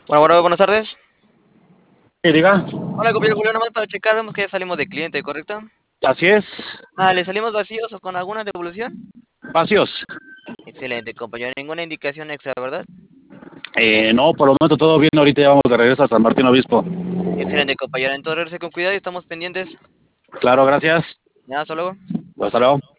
Bueno, buenas tardes. Y diga, Hola, compañero Julio, nada más para checar, vemos que ya salimos de cliente, ¿correcto? así es, ¿Le salimos vacíos o con alguna devolución? vacíos. Excelente, compañero, ninguna indicación extra, ¿verdad? No, por lo momento todo bien, ahorita ya vamos de regreso a San Martín Obispo. Excelente, compañero, entonces regrese con cuidado y estamos pendientes. Claro, gracias. Nada, hasta luego. Hasta luego.